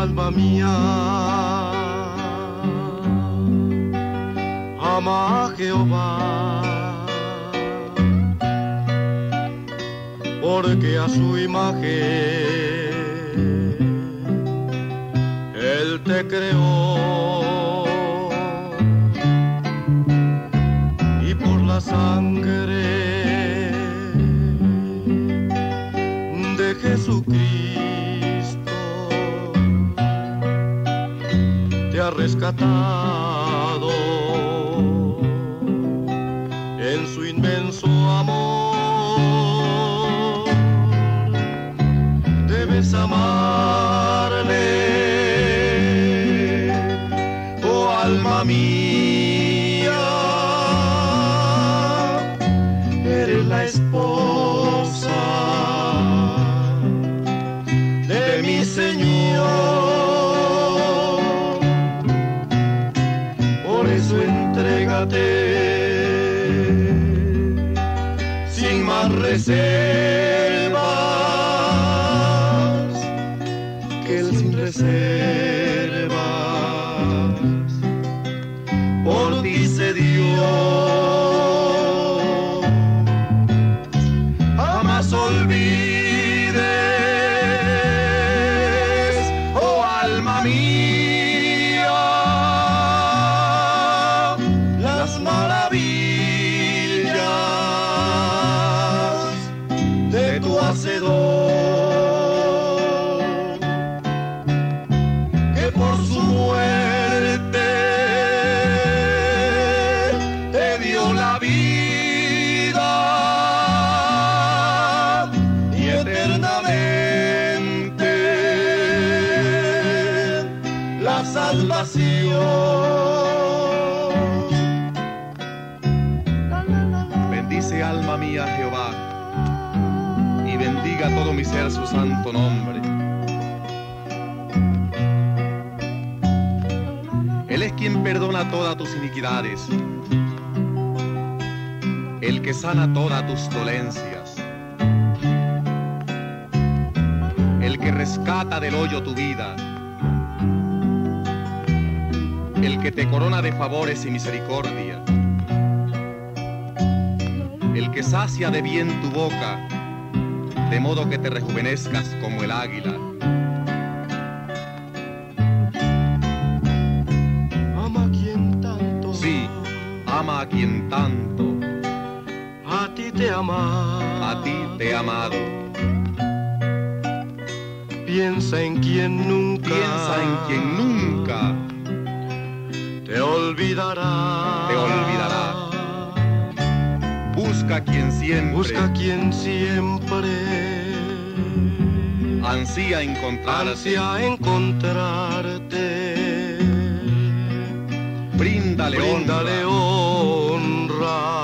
alma mía, ama a Jehová, porque a su imagen Él te creó, y por la sangre de Jesucristo te ha rescatado en su inmenso amor. Debes amarle, oh alma mía, eres la esposa de mi Señor, por eso entrégate sin más reservas, que Él sin reservas por ti se dio. Jamás olvides, oh alma mía, las maravillas de tu Hacedor, que por su muerte te dio la vida y eternamente la salvación. Bendice alma mía Jehová, y bendiga todo mi ser su santo nombre. Él es quien perdona todas tus iniquidades, el que sana todas tus dolencias, el que rescata del hoyo tu vida, el que te corona de favores y misericordia, el que sacia de bien tu boca, de modo que te rejuvenezcas como el águila. Ama a quien tanto, Sí, ama a quien tanto, a ti te ama, a ti te he amado. Piensa en quien nunca, Piensa en quien nunca te olvidará, te olvidará. Busca a quien siempre, busca a quien siempre ansía encontrarte. ansía encontrarte. Bríndale honra. Bríndale honra.